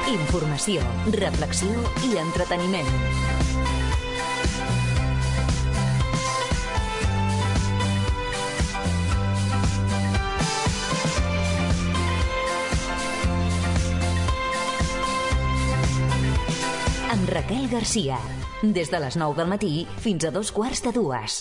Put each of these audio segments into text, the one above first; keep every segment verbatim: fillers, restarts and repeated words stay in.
Informació, reflexió i entreteniment. Amb Raquel Garcia, des de les nou del matí fins a dos quarts de dues.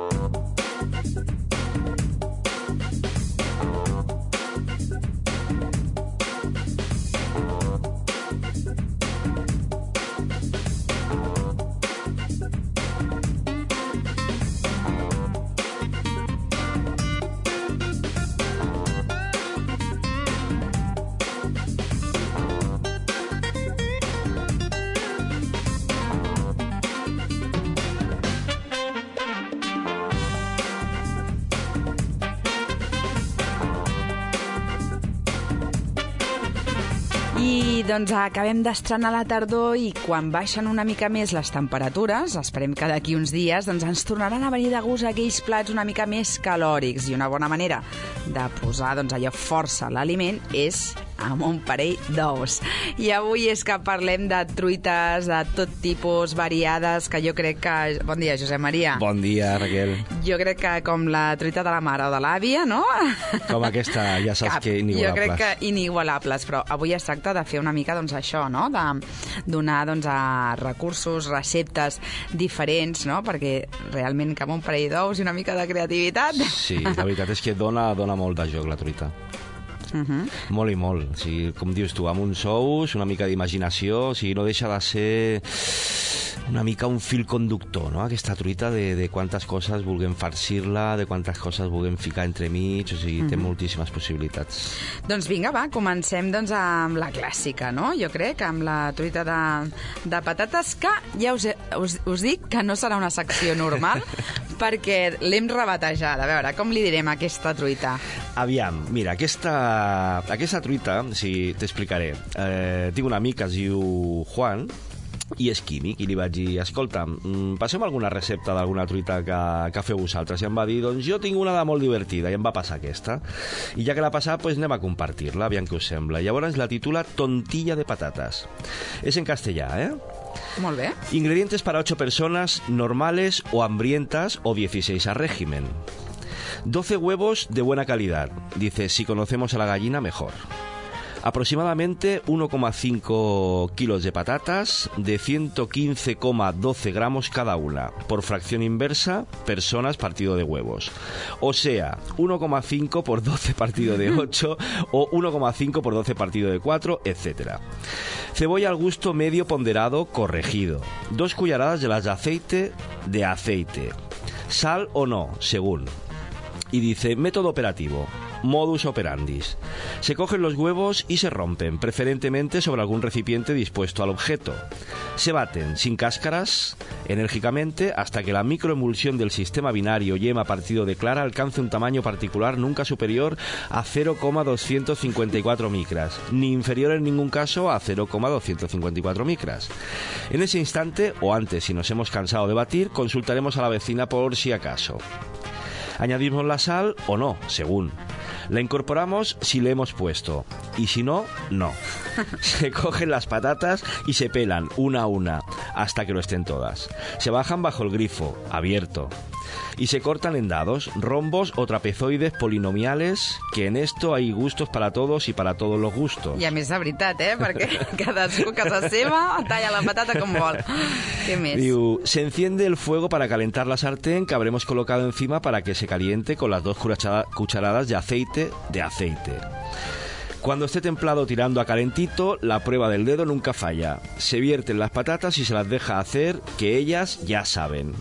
I doncs acabem d'estrenar la tardor i quan baixen una mica més les temperatures, esperem que d'aquí uns dies doncs ens tornaran a venir de gust aquells plats una mica més calòrics, i una bona manera de posar doncs, allò força a l'aliment és amb un parell d'ous. I avui és que parlem de truites de tot tipus, variades, que jo crec que... Bon dia, Josep Maria. Bon dia, Raquel. Jo crec que com la truita de la mare o de l'àvia, no? Com aquesta, ja saps Cap. que inigualables. Jo crec que inigualables, però avui es tracta de fer una mica doncs, això, no? De donar doncs, a recursos, receptes diferents, no? Perquè realment cap un parell d'ous i una mica de creativitat. Sí, la veritat és que dona, dona molt de joc la truita. Uh -huh. Molt i molt. O sigui, com dius tu, amb uns ous, una mica d'imaginació, o sigui, no deixa de ser una mica un fil conductor, no? Aquesta truita de, de quantes coses vulguem farcir-la, de quantes coses vulguem ficar entremig, o sigui, té uh -huh. moltíssimes possibilitats. Doncs vinga, va, comencem doncs, amb la clàssica, no? Jo crec, amb la truita de, de patates, que ja us, us, us dic que no serà una secció normal, perquè l'hem rebatejada. A veure, com li direm a aquesta truita? Aviam, mira, aquesta, aquesta truita, si t'explicaré. Eh, tinc un amic que es diu Juan, i és químic, i li vaig dir, escolta, passem alguna recepta d'alguna truita que, que feu vosaltres, i em va dir, doncs jo tinc una de molt divertida, i em va passar aquesta, i ja que l'ha passat, doncs anem a compartir-la, aviam què us sembla. Llavors la titula Tontilla de patatas. És en castellà, eh? Molt bé. Ingredientes para ocho personas normales o hambrientas o dieciséis a régimen. doce huevos de buena calidad. Dice, si conocemos a la gallina, mejor. Aproximadamente uno coma cinco kilos de patatas de ciento quince coma doce gramos cada una, por fracción inversa, personas partido de huevos. O sea, uno coma cinco por doce partido de ocho o uno coma cinco por doce partido de cuatro, etcétera. Cebolla al gusto medio ponderado corregido. Dos cucharadas de las de aceite de aceite. Sal o no, según. Y dice, método operativo. Modus operandis. Se cogen los huevos y se rompen, preferentemente sobre algún recipiente dispuesto al objeto. Se baten sin cáscaras enérgicamente hasta que la microemulsión del sistema binario yema partido de clara alcance un tamaño particular nunca superior a cero coma doscientos cincuenta y cuatro micras, ni inferior en ningún caso a cero coma doscientos cincuenta y cuatro micras. En ese instante, o antes si nos hemos cansado de batir, consultaremos a la vecina por si acaso. Añadimos la sal o no, según. La incorporamos si le hemos puesto, y si no, no. Se cogen las patatas y se pelan una a una hasta que lo estén todas. Se bajan bajo el grifo, abierto, y se cortan en dados, rombos o trapezoides polinomiales, que en esto hay gustos para todos y para todos los gustos. I a més de veritat, eh? Perquè cadascú a casa seva talla la patata com vol. Què més? Diu, se enciende el fuego para calentar la sartén que habremos colocado encima para que se caliente con las dos cucharadas de aceite de aceite. Cuando esté templado tirando a calentito, la prueba del dedo nunca falla. Se vierten las patatas y se las deja hacer, que ellas ya saben.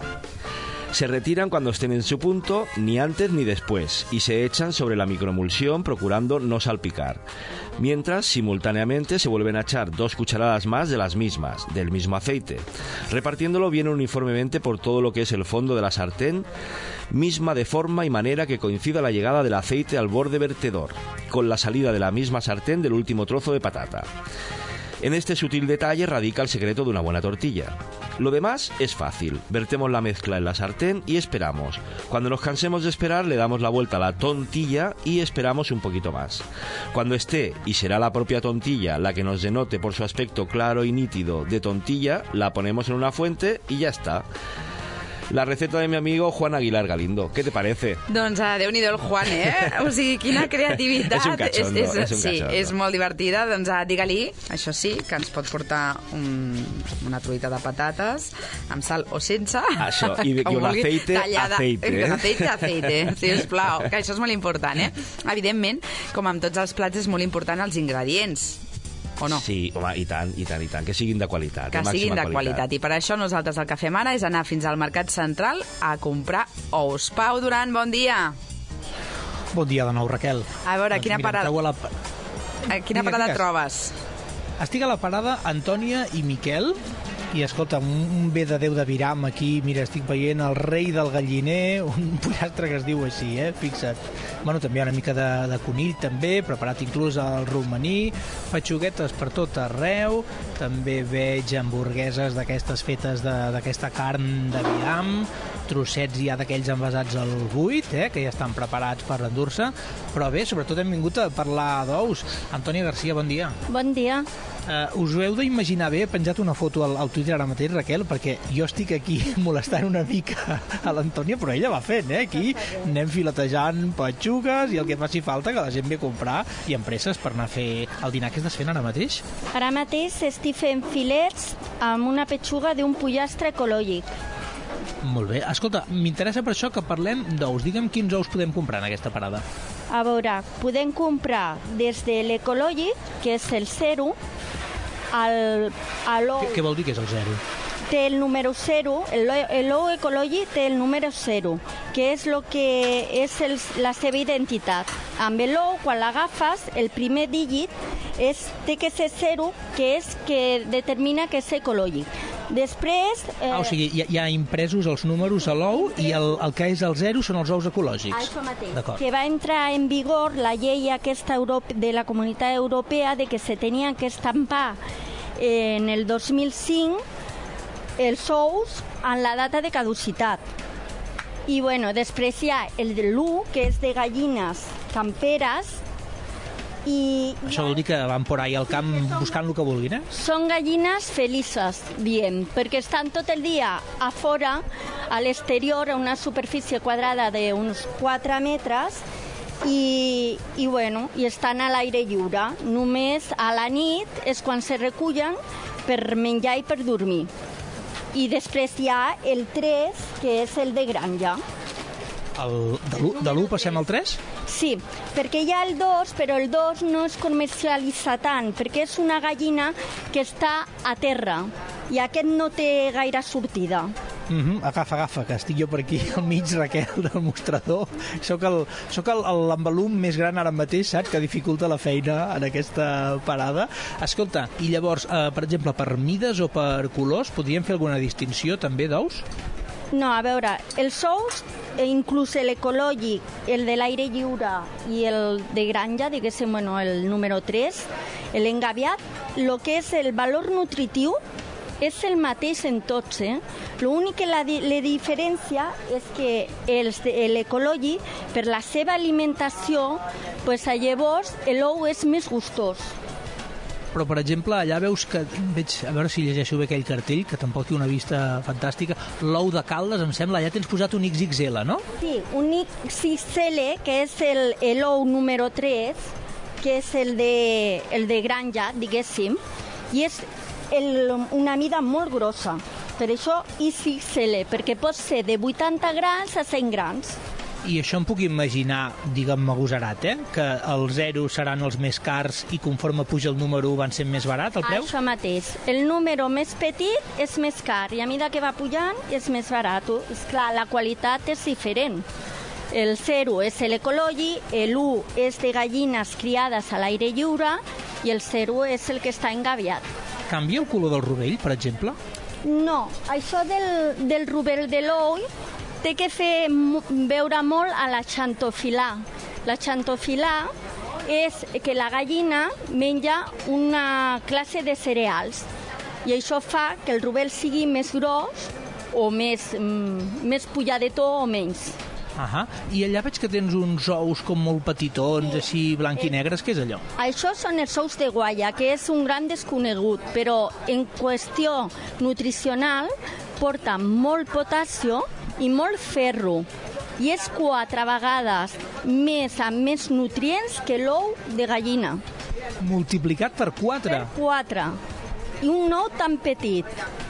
Se retiran cuando estén en su punto, ni antes ni después, y se echan sobre la microemulsión procurando no salpicar. Mientras, simultáneamente, se vuelven a echar dos cucharadas más de las mismas, del mismo aceite, repartiéndolo bien uniformemente por todo lo que es el fondo de la sartén, misma de forma y manera que coincida la llegada del aceite al borde vertedor, con la salida de la misma sartén del último trozo de patata. En este sutil detalle radica el secreto de una buena tortilla. Lo demás es fácil. Vertemos la mezcla en la sartén y esperamos. Cuando nos cansemos de esperar, le damos la vuelta a la tontilla y esperamos un poquito más. Cuando esté, y será la propia tontilla la que nos denote por su aspecto claro y nítido de tontilla, la ponemos en una fuente y ya está. La receta de mi amigo Juan Aguilar Galindo. ¿Qué te parece? Doncs uh, Déu-n'hi-do el Juan, eh? O sigui, quina creativitat. És un cachondo, és, és, és un sí, cachondo. és molt divertida. Doncs uh, digue-li, això sí, que ens pot portar un, una truita de patates amb sal o sense. Això, i, i un aceite, tallada, aceite. Eh? Aceite, aceite, sisplau, que això és molt important, eh? Evidentment, com amb tots els plats, és molt important els ingredients. O no? Sí, home, i tant, i tant, i tant. Que siguin de qualitat. Que de siguin de qualitat. qualitat. I per això nosaltres el que fem ara és anar fins al Mercat Central a comprar ous. Pau Duran, bon dia. Bon dia de nou, Raquel. A veure, Doncs quina mira, parada, entreu a la... a quina Digues, parada digues. trobes? Estic a la parada Antònia i Miquel i, escolta, un bé de Déu de Viram aquí, mira, estic veient el rei del galliner, un pollastre que es diu així, eh? Fixa't. Bueno, també hi ha una mica de, de conill, també, preparat inclús al romaní, petxuguetes per tot arreu, també veig hamburgueses d'aquestes fetes de- d'aquesta carn de Viram, trossets ja d'aquells envasats al buit, eh? Que ja estan preparats per endur-se, però bé, sobretot hem vingut a parlar d'ous. Antònia Garcia, bon dia. Bon dia. Uh, us ho heu d'imaginar bé, he penjat una foto al, al Twitter ara mateix, Raquel, perquè jo estic aquí molestant una mica a l'Antònia, però ella va fent, eh? Aquí anem filetejant petxugues i el que faci falta, que la gent ve a comprar i amb presses per anar a fer el dinar. Què estàs fent ara mateix? Ara mateix estic fent filets amb una petxuga d'un pollastre ecològic. Molt bé. Escolta, m'interessa per això que parlem d'ous. Digue'm quins ous podem comprar en aquesta parada. A veure, podem comprar des de l'ecològic, que és el zero, al, a l'ou... Què, què vol dir que és el zero? Té el número zero, el, el ou ecològic té el número zero, que és lo que és el, la seva identitat. Amb l'ou, quan l'agafes, el primer dígit és, té que ser zero, que és que determina que és ecològic. Després... Eh, Ah, o sigui, hi ha, hi ha impresos els números a l'ou i el, el que és el zero són els ous ecològics. Això mateix. D'acord. Que va entrar en vigor la llei aquesta Europe, de la Comunitat Europea de que se tenien que estampar en el dos mil cinc els ous en la data de caducitat. I bueno, després hi ha el de l'u, que és de gallines camperes, i Això vol dir que van por ahí al camp buscant el que vulguin, eh? són gallines felices, diem, perquè estan tot el dia a fora, a l'exterior, a una superfície quadrada d'uns quatre metres, i, i, bueno, i estan a l'aire lliure. Només a la nit és quan se recullen per menjar i per dormir. I després hi ha el tres, que és el de granja. El, de l'u passem al tres? Sí, perquè hi ha el dos, però el dos no es comercialitza tant, perquè és una gallina que està a terra i aquest no té gaire sortida. Mm -hmm. Agafa, agafa, que estic jo per aquí al mig, Raquel, del mostrador. Soc el, soc el, l'embalum més gran ara mateix, saps? Que dificulta la feina en aquesta parada. Escolta, i llavors, eh, per exemple, per mides o per colors, podríem fer alguna distinció també d'ous? No, a veure, els ous, inclús l'ecològic, el de l'aire lliure i el de granja, diguéssim, bueno, el número tres, l'engaviat, el que és el valor nutritiu és el mateix en tots, eh? L'únic que la, la diferència és que l'ecològic, per la seva alimentació, pues, llavors l'ou és més gustós. Però, per exemple, allà veus que... Veig, a veure si llegeixo bé aquell cartell, que tampoc té una vista fantàstica. L'ou de Caldes, em sembla, allà tens posat un ics ics ele, no? Sí, un ics ics ele, que és l'ou número tres, que és el de, el de granja, diguéssim, i és el, una mida molt grossa. Per això ics ics ele, perquè pot ser de vuitanta grans a cent grans. I això em puc imaginar, diguem-me agosarat, eh? Que els zero seran els més cars i conforme puja el número van sent més barat, el preu? Això mateix. El número més petit és més car i a mesura que va pujant és més barat. És clar, la qualitat és diferent. El zero és l'ecològic, l'u és de gallines criades a l'aire lliure i el zero és el que està engaviat. Canvia el color del rovell, per exemple? No, això del, del rovell de l'ou té que fer veure molt a la xantofilà. La xantofilà és que la gallina menja una classe de cereals i això fa que el rovell sigui més gros o més, mm, més pujadetó o menys. Ahà. I allà veig que tens uns ous com molt petitons, així blanc i negres. Què és allò? Això són els ous de guaia, que és un gran desconegut, però en qüestió nutricional porta molt potassi i molt ferro. I és quatre vegades més amb més nutrients que l'ou de gallina. Multiplicat per quatre? Per quatre. I un ou tan petit.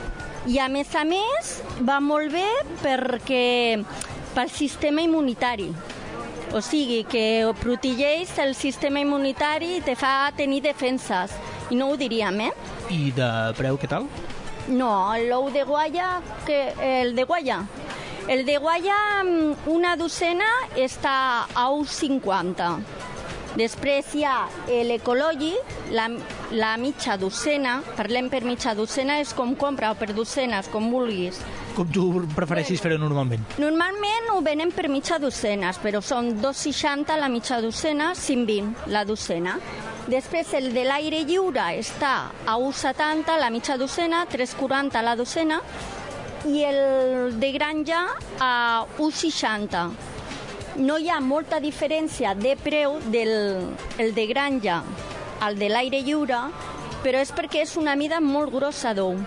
I a més a més va molt bé perquè pel sistema immunitari. O sigui, que protegeix el sistema immunitari i te fa tenir defenses. I no ho diríem, eh? I de preu, què tal? No, l'ou de guaia, que, el de guaia. El de guaia, una docena està a un cinquanta. Després hi ha l'ecològic, la, la mitja docena, parlem per mitja docena, és com compra o per docenes, com vulguis. Com tu prefereixis fer-ho normalment? Normalment ho venen per mitja docenes, però són dos seixanta la mitja docena, cinc vint la docena. Després el de l'aire lliure està a un setanta la mitja docena, tres quaranta la docena, i el de granja a un seixanta. No hi ha molta diferència de preu del el de granja al de l'aire lliure, però és perquè és una mida molt grossa d'ou.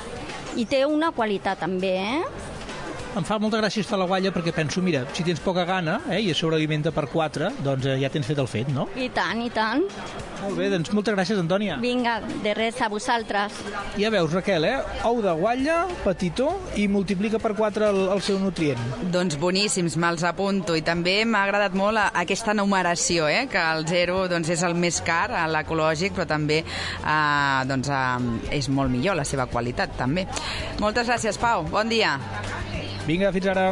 I té una qualitat també, eh? Em fa molta gràcia estar a la gualla perquè penso, mira, si tens poca gana eh, i es sobrealimenta per quatre, doncs eh, ja tens fet el fet, no? I tant, i tant. Molt bé, doncs moltes gràcies, Antònia. Vinga, de res, a vosaltres. Ja veus, Raquel, eh? Ou de guatlla, petitó, i multiplica per quatre el, el seu nutrient. Doncs boníssims, me'ls apunto. I també m'ha agradat molt aquesta numeració, eh? Que el zero doncs, és el més car, l'ecològic, però també eh, doncs, eh, és molt millor la seva qualitat, també. Moltes gràcies, Pau. Bon dia. Vinga, fins ara.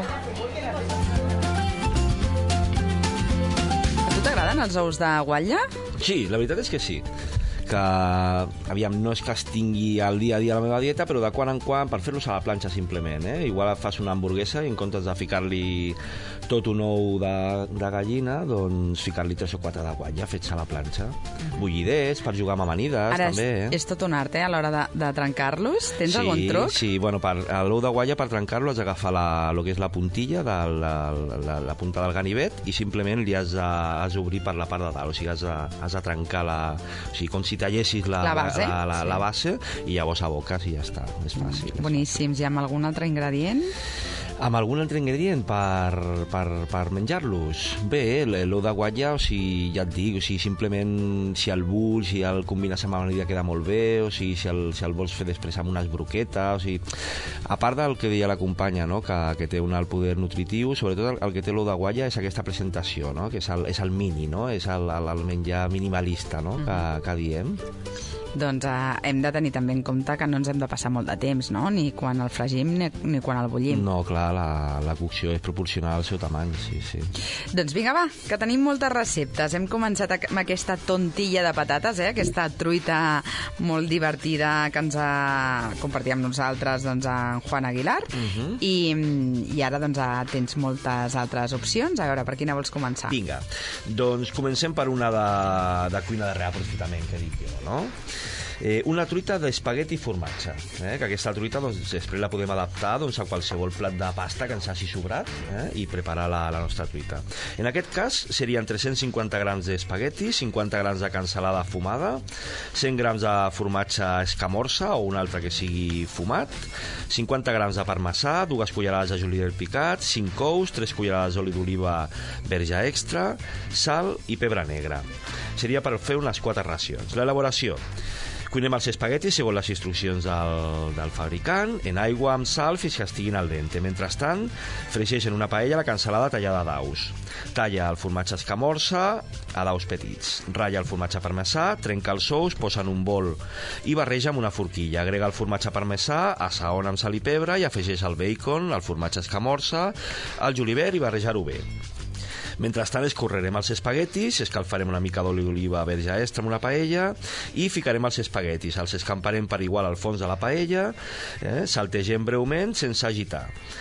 A tu t'agraden els ous de guatlla? Sí, la veritat és que sí. Que, aviam, no és que es tingui al dia a dia a la meva dieta, però de quan en quan, per fer-los a la planxa simplement, eh? Igual fas una hamburguesa i en comptes de ficar-li tot un ou de, de gallina, doncs ficar-li tres o quatre de guatlla fets a la planxa. Bulliders, per jugar amb amanides, Ara també. Ara és, és tot un art, eh, a l'hora de, de trencar-los. Tens sí, algun truc? Sí, bueno, per, l'ou de guatlla, per trencar-lo, has d'agafar la, lo que és la puntilla, de la, la, la punta del ganivet, i simplement li has d'obrir per la part de dalt. O sigui, has de, has de trencar la... O sigui, com si tallessis la, la, base, la, la, sí. la base i llavors aboques i ja està, és fàcil. És Boníssims. I amb algun altre ingredient? Amb algun altre ingredient per, per, per menjar-los? Bé, l'ou de guatlla, o sigui, ja et dic, o sigui, simplement si el bulls, si el combines amb amanida queda molt bé, o sigui, si el, si el vols fer després amb unes broquetes, o sigui, a part del que deia la companya, no? que, que té un alt poder nutritiu, sobretot el, el que té l'ou de guatlla és aquesta presentació, no? que és el, és el mini, no? és el, el, el menjar minimalista, no? que, que diem. Doncs eh, hem de tenir també en compte que no ens hem de passar molt de temps, no? Ni quan el fregim ni, ni quan el bullim. No, clar, la, la cocció és proporcional al seu tamany, sí, sí. Doncs vinga, va, que tenim moltes receptes. Hem començat amb aquesta tontilla de patates, eh? Aquesta truita molt divertida que ens ha compartit amb nosaltres doncs, en Juan Aguilar. Uh-huh. I, I ara doncs, tens moltes altres opcions. A veure, per quina vols començar? Vinga, doncs comencem per una de, de cuina de reaprofitament, que dic jo, no? Eh, una truita d'espagueti i formatge, eh? que aquesta truita doncs, després la podem adaptar doncs, a qualsevol plat de pasta que ens hagi sobrat eh? i preparar la, la nostra truita. En aquest cas serien tres-cents cinquanta grams d'espagueti, cinquanta grams de cansalada fumada, cent grams de formatge escamorça o un altre que sigui fumat, cinquanta grams de parmesà, dues cullerades de julivert picat, cinc ous, tres cullerades d'oli d'oliva verge extra, sal i pebre negre. Seria per fer unes quatre racions. L'elaboració: cuinem els espaguetis segons les instruccions del, del fabricant, en aigua amb sal fins que estiguin al dente. Mentrestant, fregeix en una paella la cansalada tallada a daus. Talla el formatge escamorça a daus petits. Ratlla el formatge parmesà, trenca els ous, posa en un bol i barreja amb una forquilla. Agrega el formatge parmesà, assaona amb sal i pebre i afegeix el bacon, el formatge escamorça, el julivert i barrejar-ho bé. Mentrestant escorrerem els espaguetis, escalfarem una mica d'oli d'oliva verge extra en una paella i ficarem els espaguetis, els escamparem per igual al fons de la paella, eh? saltegem breument sense agitar.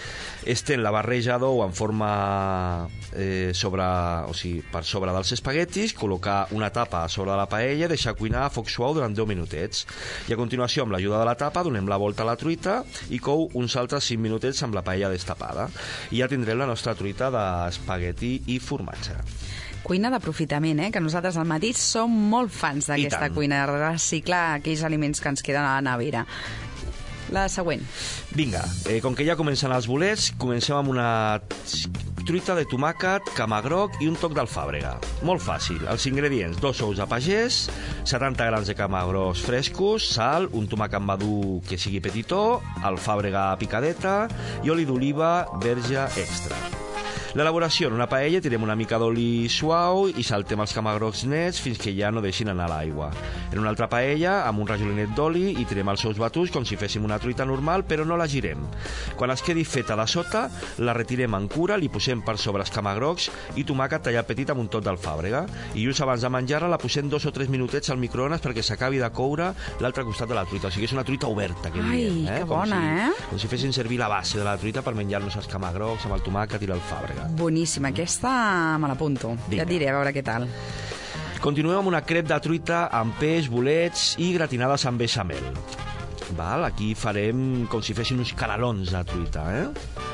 Estén la barreja d'ou en forma eh, sobre, o sigui, per sobre dels espaguetis, col·locar una tapa a sobre de la paella i deixar cuinar a foc suau durant deu minutets. I a continuació, amb l'ajuda de la tapa, donem la volta a la truita i cou uns altres cinc minutets amb la paella destapada. I ja tindrem la nostra truita d'espagueti i formatge. Cuina d'aprofitament, eh? Que nosaltres al matí som molt fans d'aquesta cuina, de reciclar aquells aliments que ens queden a la nevera. La següent. Vinga, eh, com que ja comencen els bolets, comencem amb una truita de tomàquet, camagroc i un toc d'alfàbrega. Molt fàcil. Els ingredients: dos ous de pagès, setanta grams de camagrocs frescos, sal, un tomàquet madur que sigui petitó, alfàbrega picadeta i oli d'oliva verge extra. L'elaboració: en una paella tirem una mica d'oli suau i saltem els camagrocs nets fins que ja no deixin anar l'aigua. En una altra paella, amb un rajolinet d'oli, hi tirem els ous batuts com si féssim una truita normal, però no la girem. Quan es quedi feta de sota, la retirem en cura, li posem per sobre els camagrocs i tomàquet tallat petit amb un tot d'alfàbrega. I just abans de menjar-la la posem dos o tres minutets al microones perquè s'acabi de coure l'altre costat de la truita. O sigui, és una truita oberta, que diem. Ai, que bona, com si, eh? Com si fessin servir la base de la truita per menjar-nos els camagrocs amb el tomàquet i l'alfàbrega. Boníssima, aquesta me l'apunto. Ja et diré, a veure què tal. Continuem amb una crep de truita amb peix, bolets i gratinades amb beixamel. Val? Aquí farem com si fessin uns canelons de truita, eh?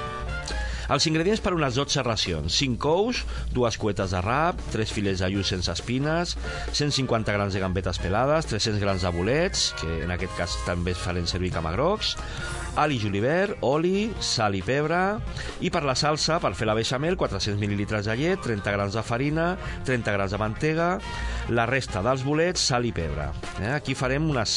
Els ingredients per unes dotze racions: cinc ous, dues cuetes de rap, tres filets de lluç sense espines, cent cinquanta grams de gambetes pelades, tres-cents grams de bolets, que en aquest cas també es farem servir camagrocs, all i julivert, oli, sal i pebre, i per la salsa, per fer la beixamel, quatre-cents mil·lilitres de llet, trenta grams de farina, trenta grams de mantega, la resta dels bolets, sal i pebre. Eh? Aquí farem unes,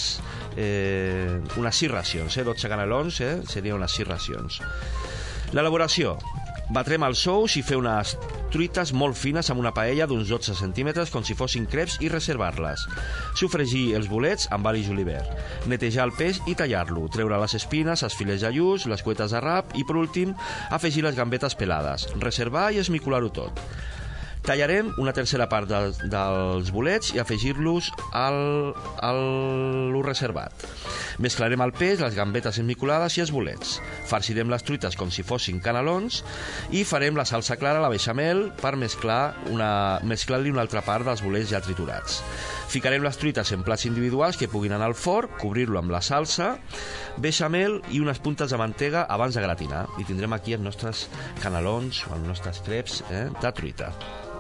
eh, unes sis racions, eh? dotze canelons, eh? serien unes sis racions. L'elaboració: batrem els ous i fer unes truites molt fines amb una paella d'uns dotze centímetres com si fossin creps i reservar-les. Sofregir els bolets amb all i julivert. Netejar el peix i tallar-lo. Treure les espines, els filets de lluç, les cuetes de rap i, per últim, afegir les gambetes pelades. Reservar i esmicolar-ho tot. Tallarem una tercera part de, dels bolets i afegir-los al, al lo reservat. Mesclarem el peix, les gambetes esmicolades i els bolets. Farcirem les truites com si fossin canelons i farem la salsa clara a la beixamel per mesclar una, mesclar-li una altra part dels bolets ja triturats. Ficarem les truites en plats individuals que puguin anar al forn, cobrir-lo amb la salsa, beixamel i unes puntes de mantega abans de gratinar. I tindrem aquí els nostres canelons o els nostres creps eh, de truita.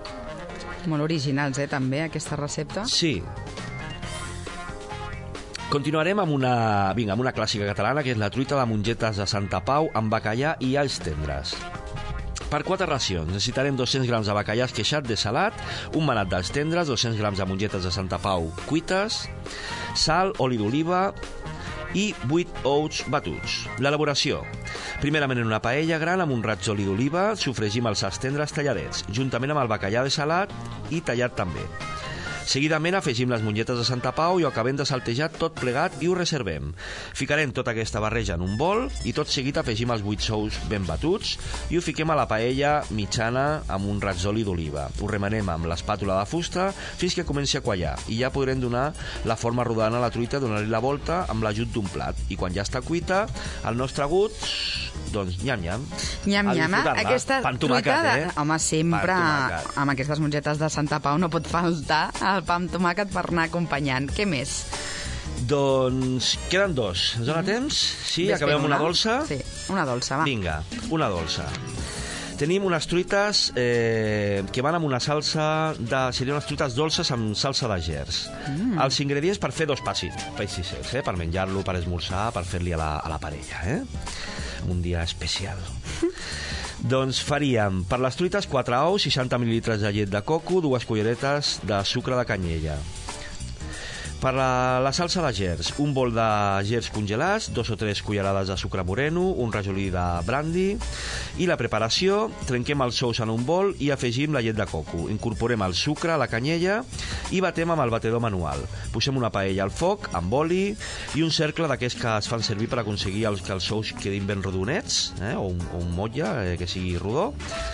Molt originals, eh, també, aquesta recepta. Sí. Continuarem amb una, vinga, amb una clàssica catalana, que és la truita de mongetes de Santa Pau amb bacallà i alls tendres. Per quatre racions necessitarem dos-cents grams de bacallà esqueixat de salat, un manat d'alls tendres, dos-cents grams de mongetes de Santa Pau cuites, sal, oli d'oliva i vuit ous batuts. L'elaboració: primerament en una paella gran amb un raig d'oli d'oliva sofregim els alls tendres talladets, juntament amb el bacallà de salat i tallat també. Seguidament afegim les mongetes de Santa Pau i ho acabem de saltejar tot plegat i ho reservem. Ficarem tota aquesta barreja en un bol i tot seguit afegim els vuit ous ben batuts i ho fiquem a la paella mitjana amb un raig d'oli d'oliva. Ho remenem amb l'espàtula de fusta fins que comenci a quallar i ja podrem donar la forma rodona a la truita, donar-li la volta amb l'ajut d'un plat. I quan ja està cuita, al nostre gust, doncs nyam-nyam. Nyam-nyam, aquesta truita, de... eh? home, sempre amb aquestes mongetes de Santa Pau no pot faltar el pa amb tomàquet per anar acompanyant. Què més? Doncs queden dos. Ens dona temps? Sí, Ves acabem amb una dolça? Sí, una dolça, va. Vinga, una dolça. Tenim unes truites eh, que van amb una salsa de... serien unes truites dolces amb salsa de gerds. Mm. Els ingredients per fer dos passis, peixis, eh, per menjar-lo, per esmorzar, per fer-li a, la, a la parella, eh? Un dia especial. Doncs faríem per les truites quatre ous, seixanta mil·lilitres de llet de coco, dues culleretes de sucre de canyella. Per la, la salsa de gerds, un bol de gerds congelats, dos o tres cullerades de sucre moreno, un rajolí de brandy. I la preparació: trenquem els ous en un bol i afegim la llet de coco. Incorporem el sucre, la canyella i batem amb el batedor manual. Posem una paella al foc amb oli i un cercle d'aquests que es fan servir per aconseguir els, que els ous quedin ben rodonets, eh? o, un, o un motlle eh, que sigui rodó.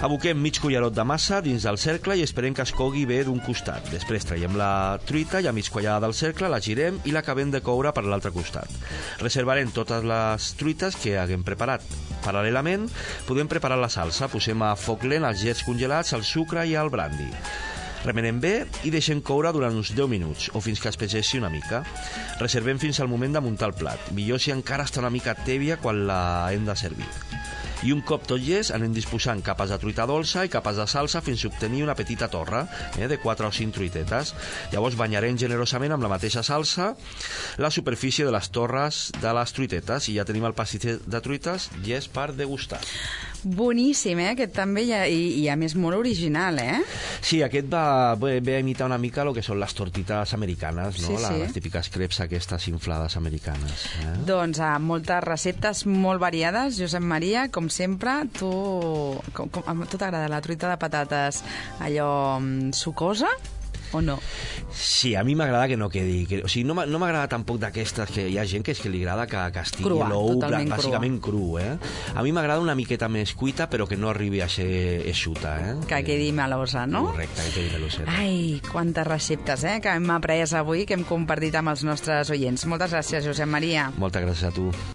Aboquem mig cullerot de massa dins del cercle i esperem que es cogui bé d'un costat. Després traiem la truita i a mig quallada del cercle la girem i l'acabem de coure per l'altre costat. Reservarem totes les truites que haguem preparat. Paral·lelament, podem preparar la salsa. Posem a foc lent els gets congelats, el sucre i el brandy. Remenem bé i deixem coure durant uns deu minuts o fins que espesseixi una mica. Reservem fins al moment de muntar el plat. Millor si encara està una mica tèbia quan la hem de servir. I un cop tot llest anem disposant capes de truita dolça i capes de salsa fins a obtenir una petita torra eh, de quatre o cinc truitetes. Llavors banyarem generosament amb la mateixa salsa la superfície de les torres de les truitetes i ja tenim el pastisset de truites llest per degustar. Boníssim, eh? Aquest també, i, i a més molt original, eh? Sí, aquest va, ve a imitar una mica el que són les tortites americanes, no? Sí, sí. Les típiques creps aquestes inflades americanes. Eh? Doncs a moltes receptes molt variades. Josep Maria, com sempre, tu, com, com, a tu t'agrada la truita de patates allò sucosa o no? Sí, a mi m'agrada que no quedi... Que, o sigui, no m'agrada tampoc d'aquestes que hi ha gent que és que li agrada que, que estigui crua, l'ou crua. bàsicament cru, eh? A mi m'agrada una miqueta més cuita però que no arribi a ser eixuta, eh? Que quedi melosa, no? Correcte, que quedi meloseta. Ai, quantes receptes, eh? Que hem après avui, que hem compartit amb els nostres oients. Moltes gràcies, Josep Maria. Moltes gràcies a tu.